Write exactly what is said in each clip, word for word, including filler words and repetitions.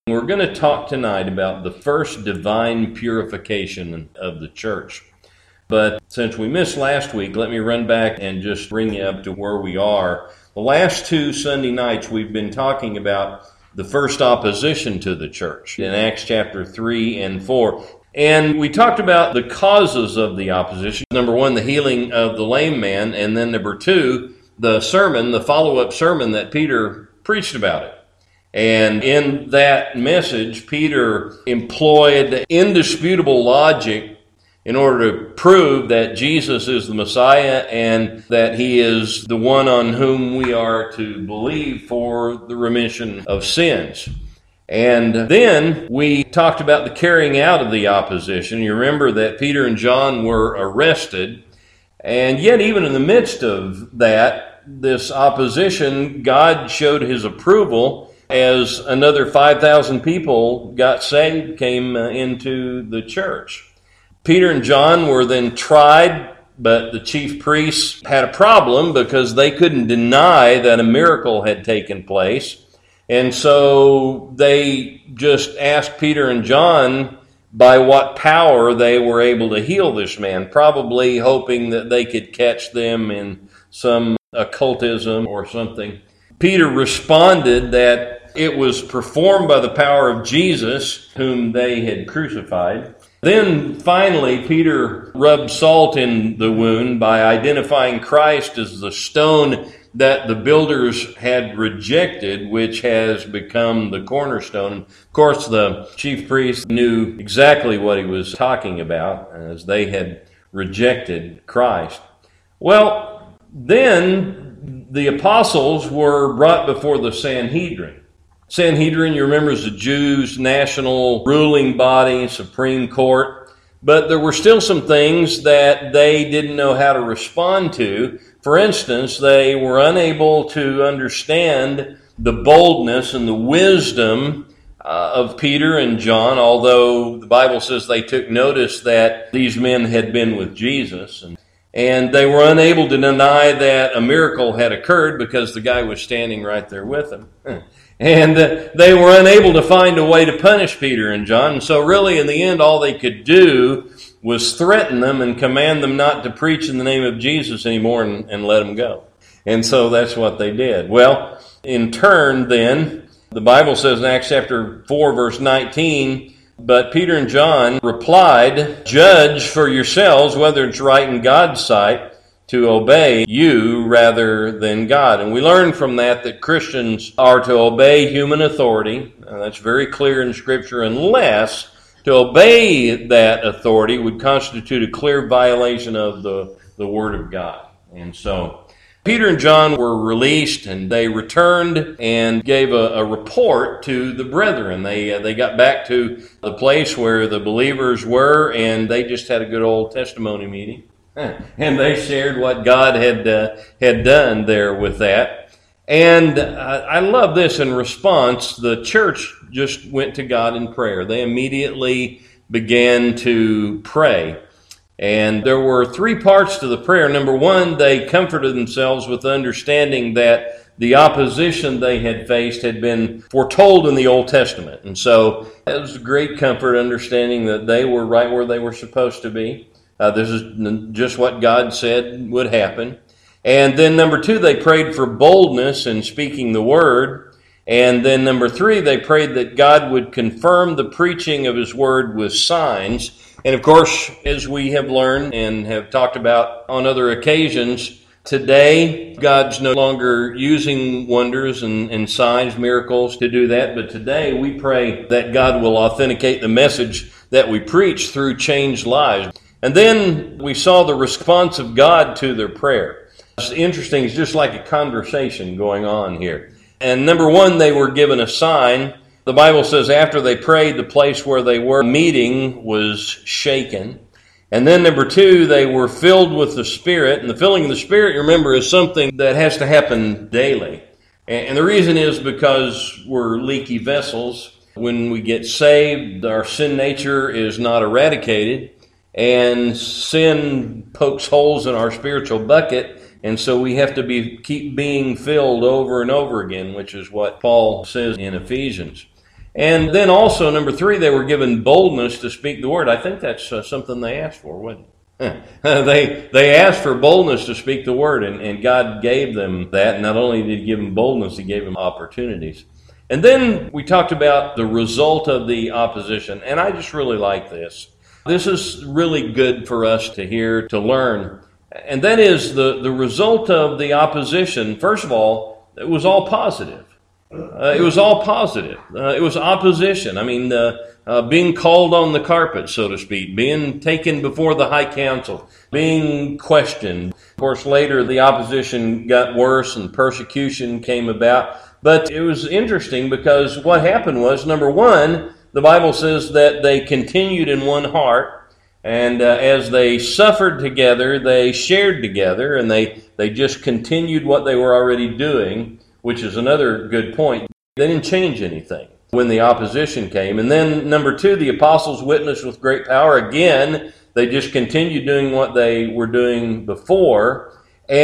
We're going to talk tonight about the first divine purification of the church. But since we missed last week, let me run back and just bring you up to where we are. The last two Sunday nights we've been talking about the first opposition to the church in Acts chapter three and four. And we talked about the causes of the opposition. Number one, the healing of the lame man. And then number two, the sermon, the follow-up sermon that Peter preached about it. And in that message, Peter employed indisputable logic in order to prove that Jesus is the Messiah and that he is the one on whom we are to believe for the remission of sins. And then we talked about the carrying out of the opposition. You remember that Peter and John were arrested, and yet even in the midst of that, this opposition, God showed his approval as another five thousand people got saved, came into the church. Peter and John were then tried, but the chief priests had a problem because they couldn't deny that a miracle had taken place. And so they just asked Peter and John by what power they were able to heal this man, probably hoping that they could catch them in some occultism or something. Peter responded that it was performed by the power of Jesus, whom they had crucified. Then finally, Peter rubbed salt in the wound by identifying Christ as the stone that the builders had rejected, which has become the cornerstone. Of course, the chief priest knew exactly what he was talking about, as they had rejected Christ. Well, then the apostles were brought before the Sanhedrin. Sanhedrin, you remember, is the Jews' national ruling body, Supreme Court. But there were still some things that they didn't know how to respond to. For instance, they were unable to understand the boldness and the wisdom uh, of Peter and John, although the Bible says they took notice that these men had been with Jesus. And, and they were unable to deny that a miracle had occurred because the guy was standing right there with them. And uh, they were unable to find a way to punish Peter and John. And so really, in the end, all they could do was threaten them and command them not to preach in the name of Jesus anymore and, and let them go. And so that's what they did. Well, in turn, then, the Bible says in Acts chapter four, verse nineteen, but Peter and John replied, "Judge for yourselves whether it's right in God's sight to obey you rather than God." And we learn from that that Christians are to obey human authority. Uh, that's very clear in Scripture, unless to obey that authority would constitute a clear violation of the, the Word of God. And so Peter and John were released, and they returned and gave a, a report to the brethren. They uh, they got back to the place where the believers were, and they just had a good old testimony meeting. And they shared what God had uh, had done there with that. And uh, I love this. In response, the church just went to God in prayer. They immediately began to pray. And there were three parts to the prayer. Number one, they comforted themselves with the understanding that the opposition they had faced had been foretold in the Old Testament. And so it was a great comfort, understanding that they were right where they were supposed to be. Uh, this is just what God said would happen. And then number two, they prayed for boldness in speaking the word. And then number three, they prayed that God would confirm the preaching of his word with signs. And of course, as we have learned and have talked about on other occasions, today God's no longer using wonders and, and signs, miracles to do that. But today we pray that God will authenticate the message that we preach through changed lives. And then we saw the response of God to their prayer. It's interesting. It's just like a conversation going on here. And number one, they were given a sign. The Bible says after they prayed, the place where they were meeting was shaken. And then number two, they were filled with the Spirit. And the filling of the Spirit, you remember, is something that has to happen daily. And the reason is because we're leaky vessels. When we get saved, our sin nature is not eradicated. And sin pokes holes in our spiritual bucket, and so we have to be keep being filled over and over again, which is what Paul says in Ephesians. And then also, number three, they were given boldness to speak the word. I think that's uh, something they asked for, wasn't it? they they asked for boldness to speak the word, and, and God gave them that. And not only did he give them boldness, he gave them opportunities. And then we talked about the result of the opposition, and I just really like this. This is really good for us to hear, to learn. And that is the, the result of the opposition. First of all, it was all positive. Uh, it was all positive. Uh, it was opposition. I mean, uh, uh, being called on the carpet, so to speak, being taken before the high council, being questioned. Of course, later the opposition got worse and persecution came about. But it was interesting because what happened was, number one, the Bible says that they continued in one heart. And uh, as they suffered together, they shared together, and they, they just continued what they were already doing, which is another good point. They didn't change anything when the opposition came. And then, number two, the apostles witnessed with great power. Again, they just continued doing what they were doing before.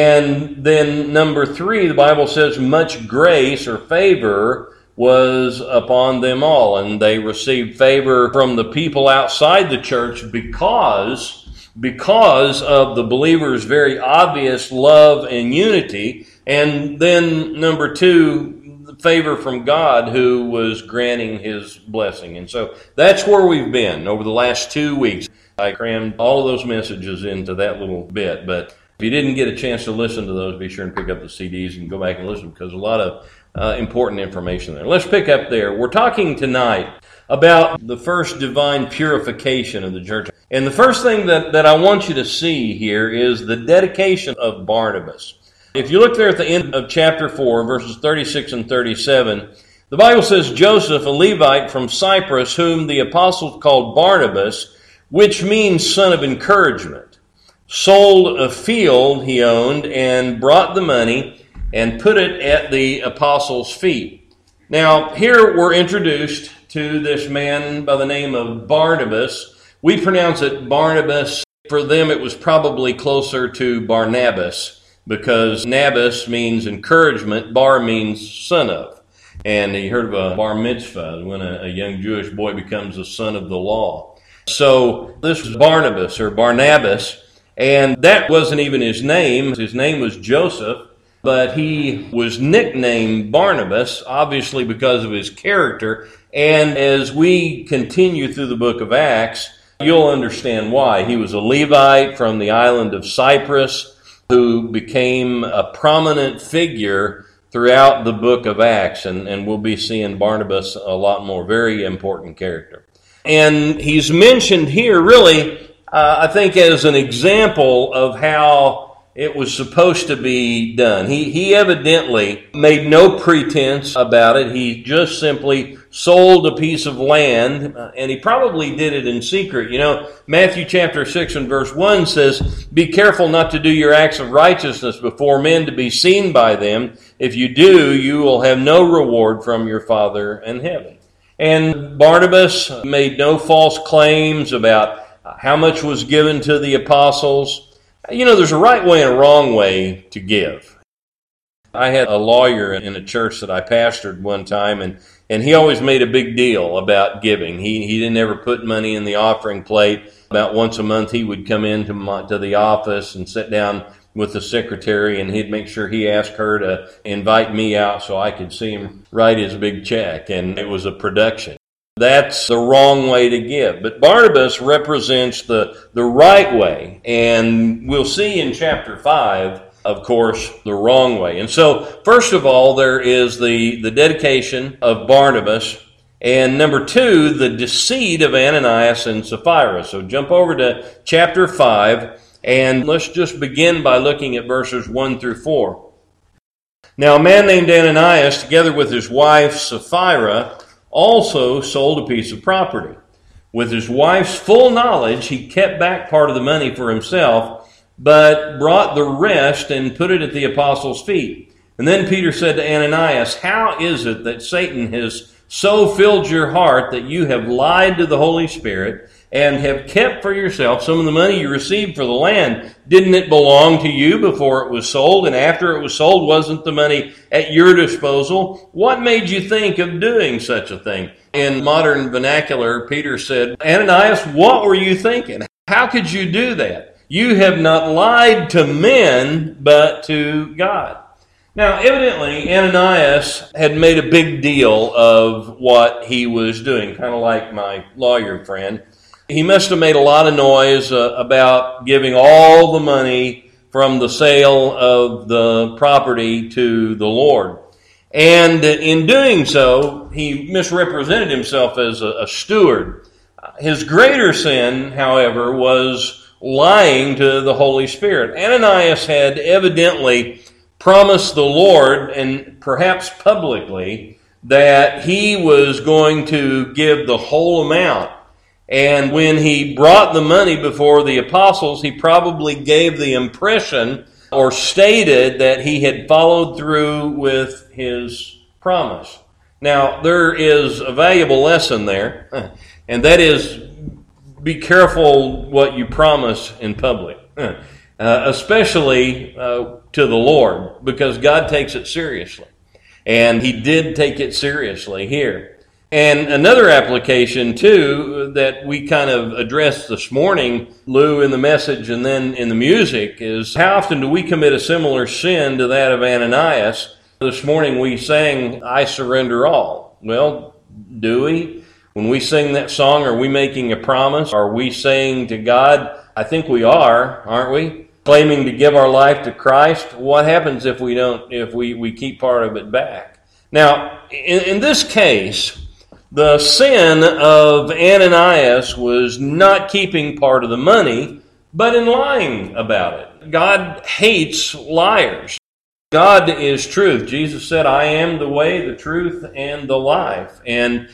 And then, number three, the Bible says much grace or favor was upon them all. And they received favor from the people outside the church because, because of the believers' very obvious love and unity. And then, number two, favor from God, who was granting his blessing. And so that's where we've been over the last two weeks. I crammed all of those messages into that little bit. But if you didn't get a chance to listen to those, be sure and pick up the C Ds and go back and listen, because a lot of uh, important information there. Let's pick up there. We're talking tonight about the first divine purification of the church. And the first thing that, that I want you to see here is the dedication of Barnabas. If you look there at the end of chapter four, verses thirty-six and thirty-seven, the Bible says, Joseph, a Levite from Cyprus, whom the apostles called Barnabas, which means son of encouragement, sold a field he owned and brought the money and put it at the apostles' feet. Now, here we're introduced to this man by the name of Barnabas. We pronounce it Barnabas. For them, it was probably closer to Barnabas, because Nabas means encouragement, bar means son of. And you heard of a bar mitzvah, when a, a young Jewish boy becomes a son of the law. So this was Barnabas or Barnabas, and that wasn't even his name. His name was Joseph, but he was nicknamed Barnabas, obviously because of his character. And as we continue through the book of Acts, you'll understand why. He was a Levite from the island of Cyprus, who became a prominent figure throughout the book of Acts. And, and we'll be seeing Barnabas a lot more. Very important character. And he's mentioned here really, uh, I think, as an example of how it was supposed to be done. He, he evidently made no pretense about it. He just simply sold a piece of land, uh, and he probably did it in secret. You know, Matthew chapter six and verse one says, "Be careful not to do your acts of righteousness before men to be seen by them. If you do, you will have no reward from your Father in heaven." And Barnabas made no false claims about how much was given to the apostles. You know, there's a right way and a wrong way to give. I had a lawyer in a church that I pastored one time, and, and he always made a big deal about giving. He he didn't ever put money in the offering plate. About once a month he would come into my, to the office and sit down with the secretary, and he'd make sure he asked her to invite me out so I could see him write his big check, and it was a production. That's the wrong way to give. But Barnabas represents the, the right way. And we'll see in chapter five, of course, the wrong way. And so, first of all, there is the, the dedication of Barnabas. And number two, the deceit of Ananias and Sapphira. So jump over to chapter five, and let's just begin by looking at verses one through four. Now, a man named Ananias, together with his wife Sapphira, also sold a piece of property. With his wife's full knowledge, he kept back part of the money for himself, but brought the rest and put it at the apostles' feet. And then Peter said to Ananias, "How is it that Satan has so filled your heart that you have lied to the Holy Spirit and have kept for yourself some of the money you received for the land. Didn't it belong to you before it was sold? And after it was sold, wasn't the money at your disposal? What made you think of doing such a thing? In modern vernacular, Peter said, Ananias, what were you thinking? How could you do that? You have not lied to men, but to God. Now, evidently, Ananias had made a big deal of what he was doing, kind of like my lawyer friend. He must have made a lot of noise uh, about giving all the money from the sale of the property to the Lord. And in doing so, he misrepresented himself as a, a steward. His greater sin, however, was lying to the Holy Spirit. Ananias had evidently promised the Lord, and perhaps publicly, that he was going to give the whole amount. And when he brought the money before the apostles, he probably gave the impression or stated that he had followed through with his promise. Now, there is a valuable lesson there, and that is, be careful what you promise in public. Uh, especially uh, to the Lord, because God takes it seriously. And he did take it seriously here. And another application, too, that we kind of addressed this morning, Lou, in the message and then in the music, is how often do we commit a similar sin to that of Ananias? This morning we sang, I Surrender All. Well, do we? When we sing that song, are we making a promise? Are we saying to God, I think we are, aren't we? Claiming to give our life to Christ. What happens if we don't, if we, we keep part of it back? Now, in, in this case, the sin of Ananias was not keeping part of the money, but in lying about it. God hates liars. God is truth. Jesus said, I am the way, the truth, and the life. And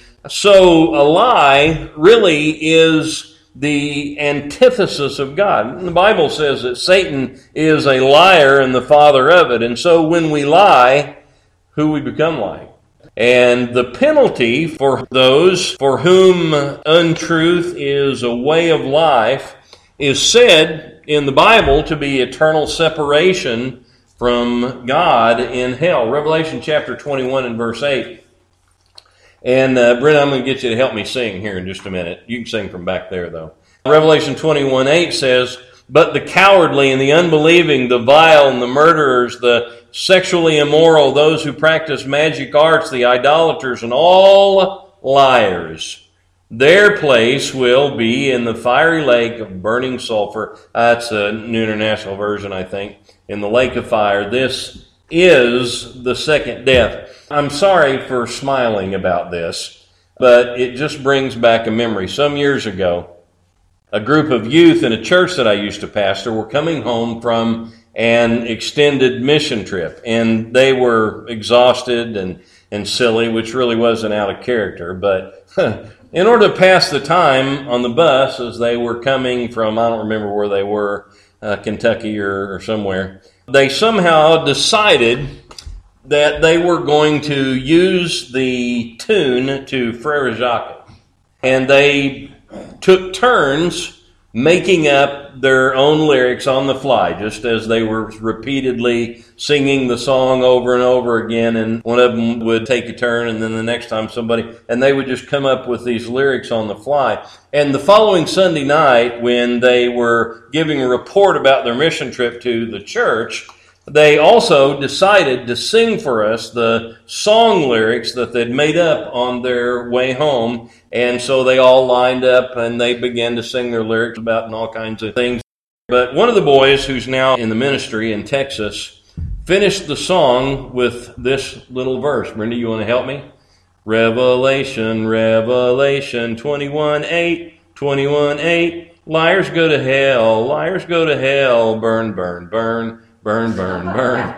so a lie really is the antithesis of God. And the Bible says that Satan is a liar and the father of it. And so when we lie, who we become like. And the penalty for those for whom untruth is a way of life is said in the Bible to be eternal separation from God in hell. Revelation chapter twenty-one and verse eight. And uh, Brent, I'm going to get you to help me sing here in just a minute. You can sing from back there, though. Revelation twenty-one eight says, but the cowardly and the unbelieving, the vile and the murderers, the sexually immoral, those who practice magic arts, the idolaters, and all liars, their place will be in the fiery lake of burning sulfur. That's a New International Version, I think. In the lake of fire. This is the second death. I'm sorry for smiling about this, but it just brings back a memory. Some years ago, a group of youth in a church that I used to pastor were coming home from an extended mission trip, and they were exhausted and, and silly, which really wasn't out of character. But in order to pass the time on the bus as they were coming from, I don't remember where they were, uh, Kentucky or, or somewhere, they somehow decided that they were going to use the tune to Frere Jacques. And they took turns making up their own lyrics on the fly, just as they were repeatedly singing the song over and over again. And one of them would take a turn, and then the next time somebody, and they would just come up with these lyrics on the fly. And the following Sunday night, when they were giving a report about their mission trip to the church, they also decided to sing for us the song lyrics that they'd made up on their way home. And so they all lined up and they began to sing their lyrics about and all kinds of things. But one of the boys, who's now in the ministry in Texas, finished the song with this little verse. Brenda, you want to help me? Revelation, Revelation twenty-one eight, twenty-one eight. Liars go to hell, liars go to hell, burn, burn, burn. Burn, burn, burn.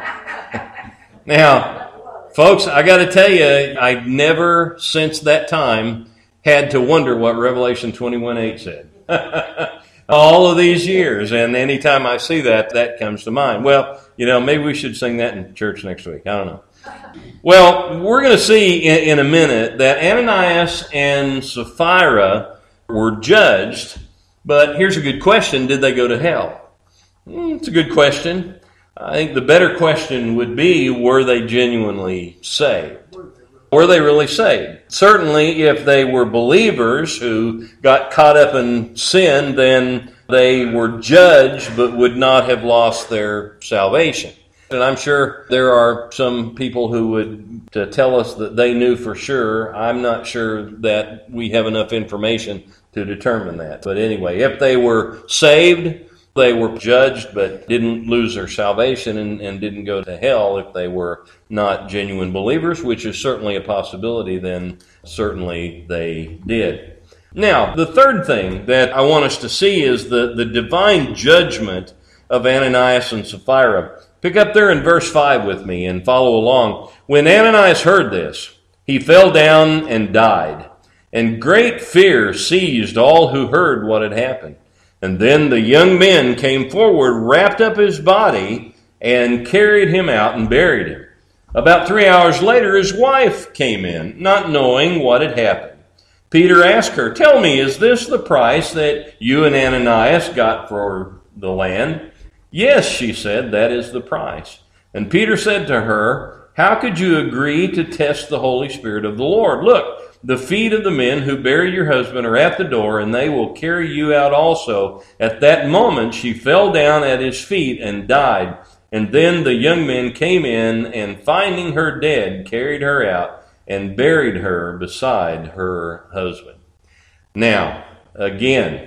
Now, folks, I got to tell you, I've never since that time had to wonder what Revelation twenty-one eight said. All of these years, and anytime I see that, that comes to mind. Well, you know, maybe we should sing that in church next week. I don't know. Well, we're going to see in, in a minute that Ananias and Sapphira were judged. But here's a good question. Did they go to hell? Mm, it's a good question. I think the better question would be, were they genuinely saved? Were they really saved? Certainly, if they were believers who got caught up in sin, then they were judged but would not have lost their salvation. And I'm sure there are some people who would uh, tell us that they knew for sure. I'm not sure that we have enough information to determine that. But anyway, if they were saved, they were judged but didn't lose their salvation and, and didn't go to hell. If they were not genuine believers, which is certainly a possibility, then certainly they did. Now, the third thing that I want us to see is the, the divine judgment of Ananias and Sapphira. Pick up there in verse five with me and follow along. When Ananias heard this, he fell down and died, and great fear seized all who heard what had happened. And then the young men came forward, wrapped up his body, and carried him out and buried him. About three hours later, his wife came in, not knowing what had happened. Peter asked her, "Tell me, is this the price that you and Ananias got for the land?" "Yes," she said, "that is the price." And Peter said to her, "How could you agree to test the Holy Spirit of the Lord? Look, the feet of the men who buried your husband are at the door, and they will carry you out also." At that moment she fell down at his feet and died. And then the young men came in, and finding her dead, carried her out and buried her beside her husband. Now, again,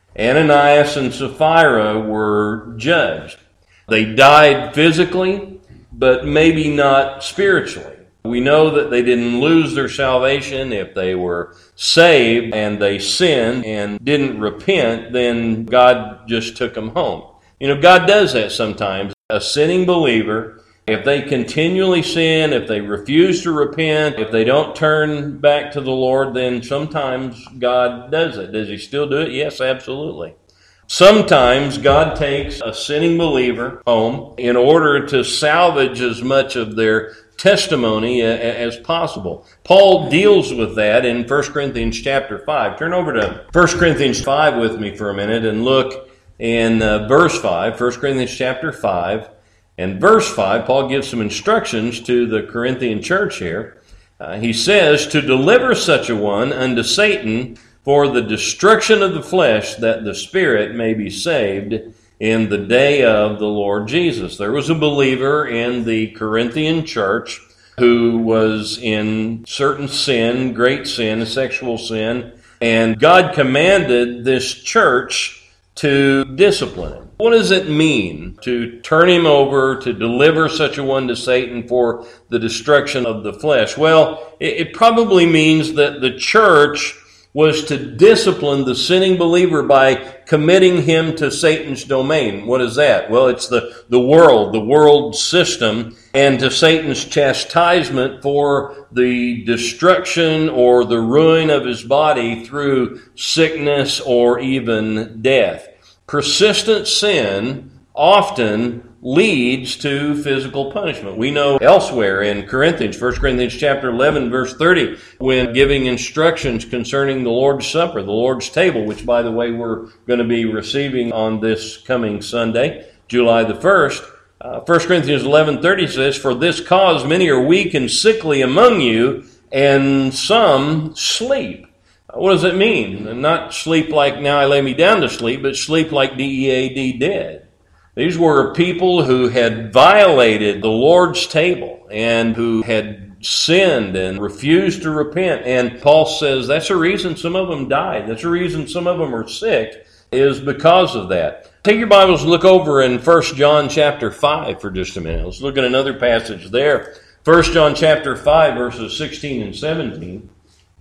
Ananias and Sapphira were judged. They died physically, but maybe not spiritually. We know that they didn't lose their salvation. If they were saved and they sinned and didn't repent, then God just took them home. You know, God does that sometimes. A sinning believer, if they continually sin, if they refuse to repent, if they don't turn back to the Lord, then sometimes God does it. Does he still do it? Yes, absolutely. Sometimes God takes a sinning believer home in order to salvage as much of their testimony as possible. Paul deals with that in First Corinthians chapter five. Turn over to First Corinthians five with me for a minute and look in uh, verse five. First Corinthians chapter five. And verse five, Paul gives some instructions to the Corinthian church here. Uh, he says, "To deliver such a one unto Satan for the destruction of the flesh, that the spirit may be saved in the day of the Lord Jesus." There was a believer in the Corinthian church who was in certain sin, great sin, sexual sin, and God commanded this church to discipline him. What does it mean to turn him over, to deliver such a one to Satan for the destruction of the flesh? Well, it probably means that the church was to discipline the sinning believer by committing him to Satan's domain. What is that? Well, it's the, the world, the world system, and to Satan's chastisement for the destruction or the ruin of his body through sickness or even death. Persistent sin often leads to physical punishment. We know elsewhere in Corinthians, First Corinthians chapter eleven, verse thirty, when giving instructions concerning the Lord's Supper, the Lord's table, which, by the way, we're going to be receiving on this coming Sunday, July the first, uh, First Corinthians eleven thirty says, "For this cause many are weak and sickly among you, and some sleep." What does it mean? Not sleep like now I lay me down to sleep, but sleep like D E A D, dead. These were people who had violated the Lord's table and who had sinned and refused to repent. And Paul says that's the reason some of them died. That's the reason some of them are sick, is because of that. Take your Bibles and look over in First John chapter five for just a minute. Let's look at another passage there. First John chapter five, verses sixteen and seventeen.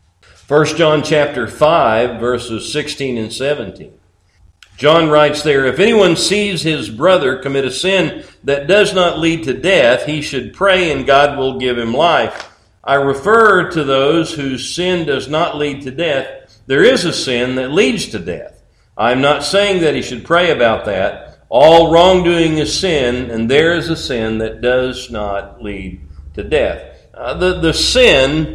First John chapter five, verses sixteen and seventeen. John writes there, "If anyone sees his brother commit a sin that does not lead to death, he should pray and God will give him life. I refer to those whose sin does not lead to death. There is a sin that leads to death. I'm not saying that he should pray about that. All wrongdoing is sin, and there is a sin that does not lead to death." Uh, the, the sin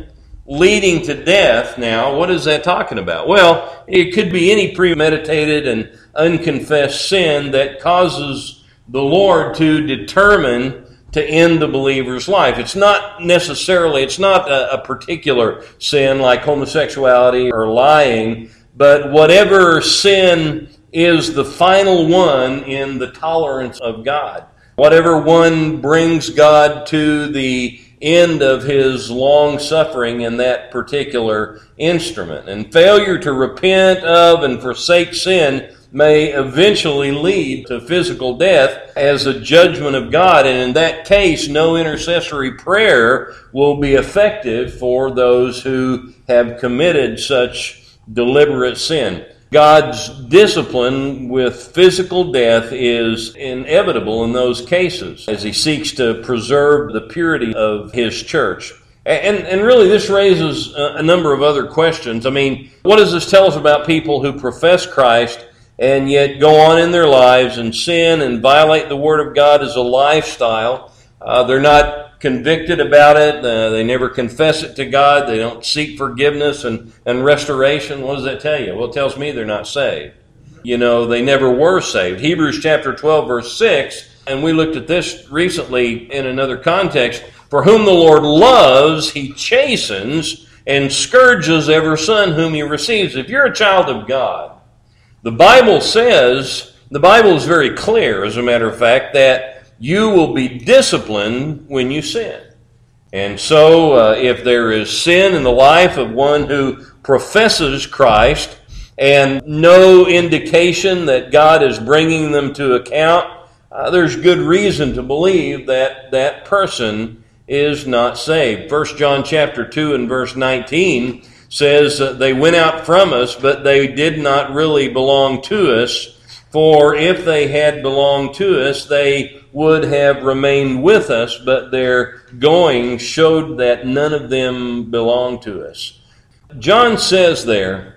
leading to death now, what is that talking about? Well, it could be any premeditated and unconfessed sin that causes the Lord to determine to end the believer's life. It's not necessarily, it's not a, a particular sin like homosexuality or lying, but whatever sin is the final one in the tolerance of God. Whatever one brings God to the end of his long suffering in that particular instrument. And failure to repent of and forsake sin may eventually lead to physical death as a judgment of God. And in that case, no intercessory prayer will be effective for those who have committed such deliberate sin. God's discipline with physical death is inevitable in those cases as he seeks to preserve the purity of his church. And, and really this raises a number of other questions. I mean, what does this tell us about people who profess Christ and yet go on in their lives and sin and violate the Word of God as a lifestyle? Uh, they're not convicted about it. Uh, they never confess it to God. They don't seek forgiveness and, and restoration. What does that tell you? Well, it tells me they're not saved. You know, they never were saved. Hebrews chapter twelve, verse six, and we looked at this recently in another context. For whom the Lord loves, he chastens and scourges every son whom he receives. If you're a child of God, the Bible says, the Bible is very clear, as a matter of fact, that you will be disciplined when you sin. And so uh, if there is sin in the life of one who professes Christ and no indication that God is bringing them to account, uh, there's good reason to believe that that person is not saved. First John chapter two and verse nineteen says, uh, they went out from us, but they did not really belong to us. For if they had belonged to us, they would have remained with us, but their going showed that none of them belonged to us. John says there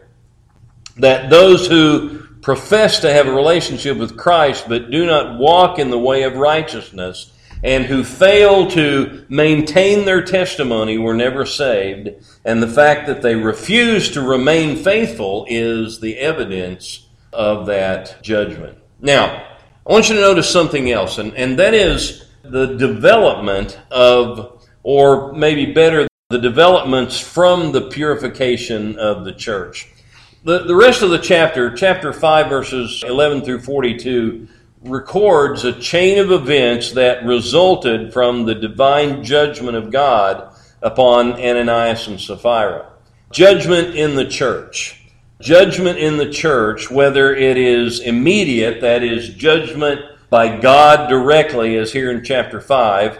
that those who profess to have a relationship with Christ but do not walk in the way of righteousness and who fail to maintain their testimony were never saved, and the fact that they refuse to remain faithful is the evidence of that judgment. Now, I want you to notice something else, and, and that is the development of, or maybe better, the developments from the purification of the church. The, the rest of the chapter, chapter five, verses eleven through forty-two, records a chain of events that resulted from the divine judgment of God upon Ananias and Sapphira. Judgment in the church. Judgment in the church, whether it is immediate, that is judgment by God directly, as here in chapter five,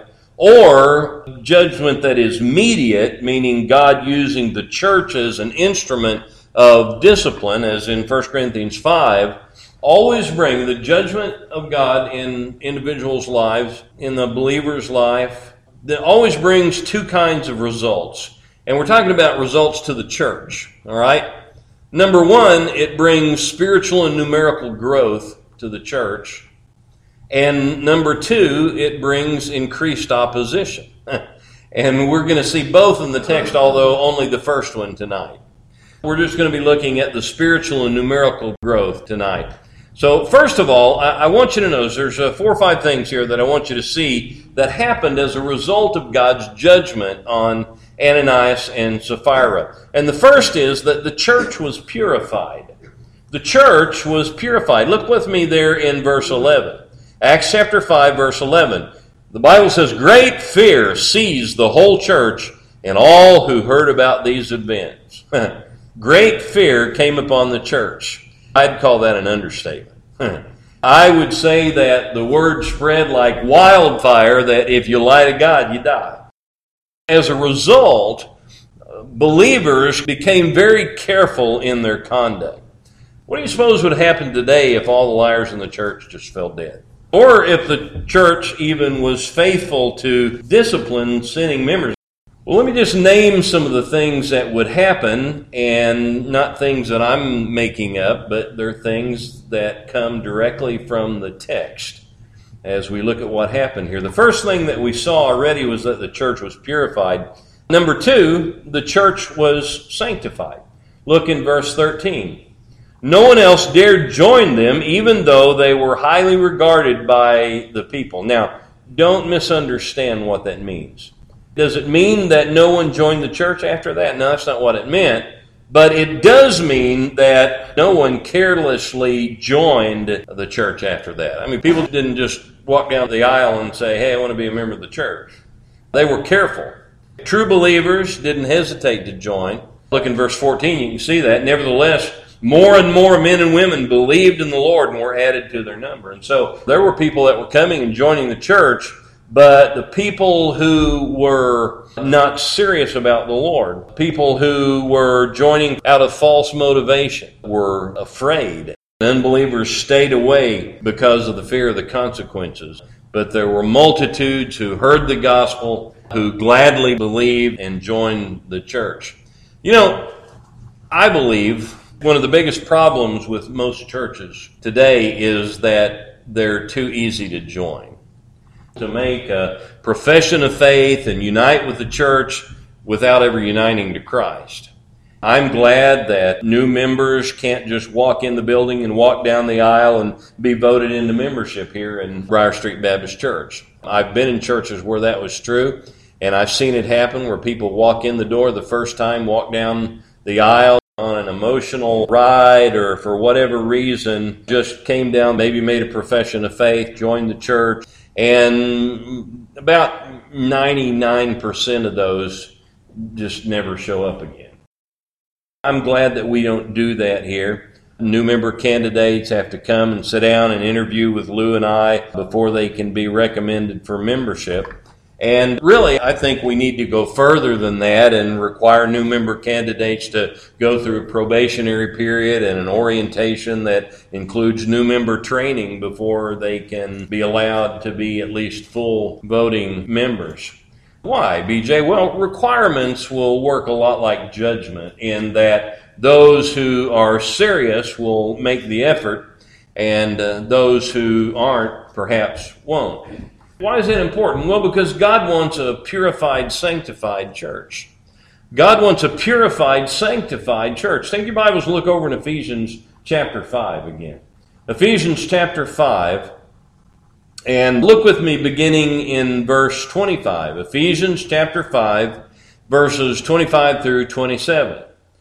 or judgment that is mediate, meaning God using the church as an instrument of discipline, as in First Corinthians five, always bring the judgment of God in individuals' lives, in the believer's life, that always brings two kinds of results. And we're talking about results to the church, all right? Number one, it brings spiritual and numerical growth to the church. And number two, it brings increased opposition. And we're going to see both in the text, although only the first one tonight. We're just going to be looking at the spiritual and numerical growth tonight. So first of all, I want you to notice there's uh, four or five things here that I want you to see that happened as a result of God's judgment on Ananias and Sapphira. And the first is that the church was purified. The church was purified. Look with me there in verse eleven. Acts chapter five, verse eleven. The Bible says, great fear seized the whole church and all who heard about these events. Great fear came upon the church. I'd call that an understatement. I would say that the word spread like wildfire, that if you lie to God, you die. As a result, believers became very careful in their conduct. What do you suppose would happen today if all the liars in the church just fell dead? Or if the church even was faithful to discipline sinning members? Well, let me just name some of the things that would happen, and not things that I'm making up, but they're things that come directly from the text as we look at what happened here. The first thing that we saw already was that the church was purified. Number two, the church was sanctified. Look in verse thirteen. No one else dared join them, even though they were highly regarded by the people. Now, don't misunderstand what that means. Does it mean that no one joined the church after that? No, that's not what it meant. But it does mean that no one carelessly joined the church after that. I mean, people didn't just walk down the aisle and say, hey, I want to be a member of the church. They were careful. True believers didn't hesitate to join. Look in verse fourteen, you can see that. Nevertheless, more and more men and women believed in the Lord and were added to their number. And so there were people that were coming and joining the church, but the people who were not serious about the Lord, people who were joining out of false motivation, were afraid. Unbelievers stayed away because of the fear of the consequences. But there were multitudes who heard the gospel, who gladly believed and joined the church. You know, I believe one of the biggest problems with most churches today is that they're too easy to join. To make a profession of faith and unite with the church without ever uniting to Christ. I'm glad that new members can't just walk in the building and walk down the aisle and be voted into membership here in Briar Street Baptist Church. I've been in churches where that was true, and I've seen it happen where people walk in the door the first time, walk down the aisle on an emotional ride, or for whatever reason, just came down, maybe made a profession of faith, joined the church, and about ninety-nine percent of those just never show up again. I'm glad that we don't do that here. New member candidates have to come and sit down and interview with Lou and I before they can be recommended for membership. And really, I think we need to go further than that and require new member candidates to go through a probationary period and an orientation that includes new member training before they can be allowed to be at least full voting members. Why, B J? Well, requirements will work a lot like judgment in that those who are serious will make the effort, and uh, those who aren't perhaps won't. Why is that important? Well, because God wants a purified, sanctified church. God wants a purified, sanctified church. Take your Bibles and look over in Ephesians chapter five again. Ephesians chapter five, and look with me beginning in verse twenty-five. Ephesians chapter five, verses twenty-five through twenty-seven.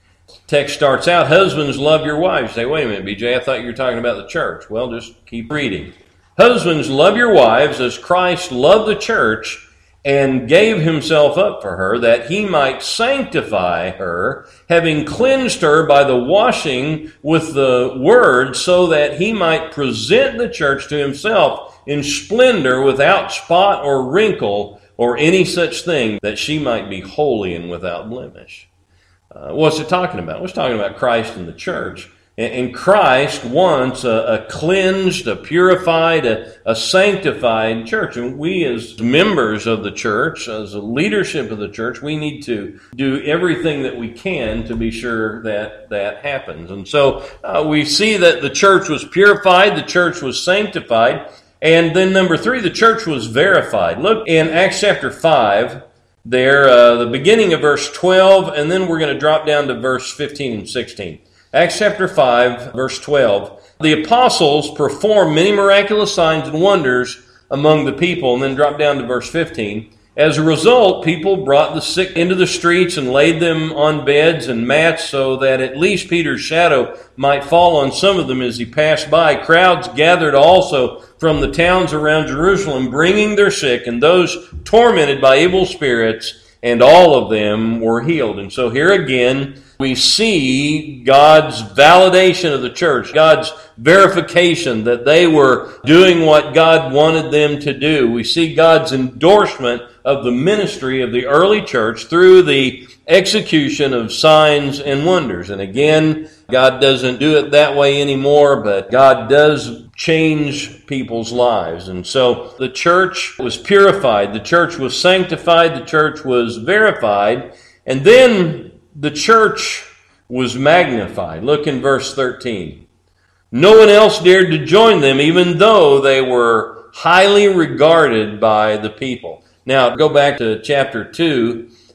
Text starts out, husbands, love your wives. You say, wait a minute, B J, I thought you were talking about the church. Well, just keep reading. Husbands, love your wives as Christ loved the church and gave himself up for her, that he might sanctify her, having cleansed her by the washing with the word, so that he might present the church to himself in splendor, without spot or wrinkle or any such thing, that she might be holy and without blemish. Uh, what's it talking about? Well, it's talking about Christ and the church. And Christ wants a, a cleansed, a purified, a, a sanctified church. And we as members of the church, as a leadership of the church, we need to do everything that we can to be sure that that happens. And so uh, we see that the church was purified, the church was sanctified, and then number three, the church was verified. Look in Acts chapter five, there, uh, the beginning of verse twelve, and then we're going to drop down to verse fifteen and sixteen. Acts chapter five, verse twelve. The apostles performed many miraculous signs and wonders among the people. And then drop down to verse fifteen. As a result, people brought the sick into the streets and laid them on beds and mats so that at least Peter's shadow might fall on some of them as he passed by. Crowds gathered also from the towns around Jerusalem, bringing their sick and those tormented by evil spirits, and all of them were healed. And so here again, we see God's validation of the church, God's verification that they were doing what God wanted them to do. We see God's endorsement of the ministry of the early church through the execution of signs and wonders. And again, God doesn't do it that way anymore, but God does change people's lives. And so the church was purified, the church was sanctified, the church was verified, and then the church was magnified. Look in verse thirteen. No one else dared to join them, even though they were highly regarded by the people. Now, go back to chapter two,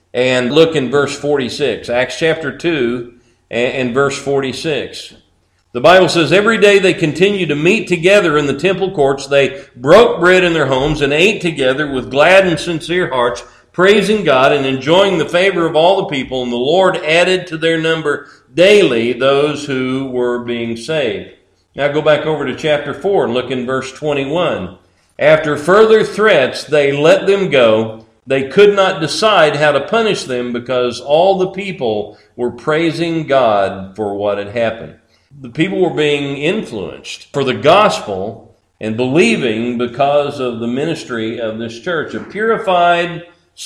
And look in verse forty-six, Acts chapter two and verse forty-six. The Bible says, every day they continued to meet together in the temple courts. They broke bread in their homes and ate together with glad and sincere hearts, praising God and enjoying the favor of all the people. And the Lord added to their number daily those who were being saved. Now go back over to chapter four and look in verse twenty-one. After further threats, they let them go. They could not decide how to punish them because all the people were praising God for what had happened. The people were being influenced for the gospel and believing because of the ministry of this church. A purified,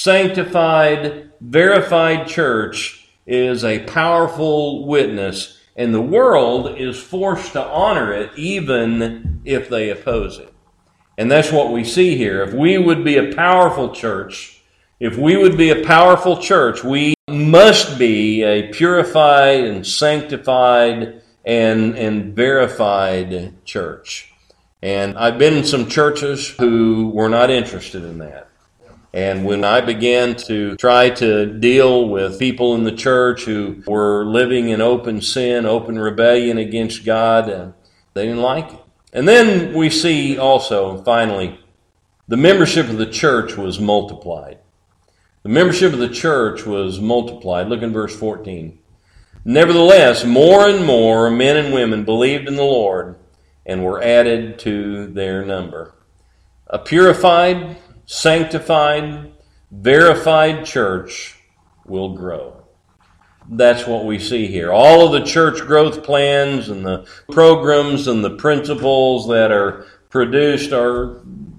sanctified, verified church is a powerful witness, and the world is forced to honor it even if they oppose it. And that's what we see here. If we would be a powerful church, if we would be a powerful church, we must be a purified and sanctified and, and verified church. And I've been in some churches who were not interested in that. And when I began to try to deal with people in the church who were living in open sin, open rebellion against God, they didn't like it. And then we see also, finally, the membership of the church was multiplied. The membership of the church was multiplied. Look in verse fourteen. Nevertheless, more and more men and women believed in the Lord and were added to their number. A purified, sanctified, verified church will grow. That's what we see here. All of the church growth plans and the programs and the principles that are produced are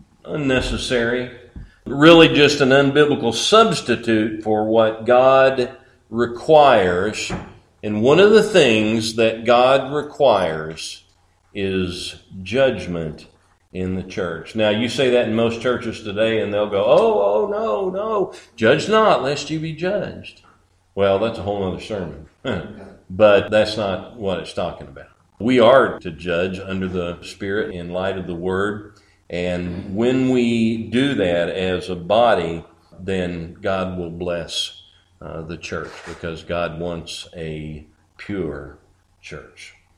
unnecessary. Really just an unbiblical substitute for what God requires. And one of the things that God requires is judgment in the church. Now, you say that in most churches today, and they'll go, oh, oh, no, no, judge not, lest you be judged. Well, that's a whole other sermon. But that's not what it's talking about. We are to judge under the Spirit in light of the Word. And when we do that as a body, then God will bless uh, the church, because God wants a pure church.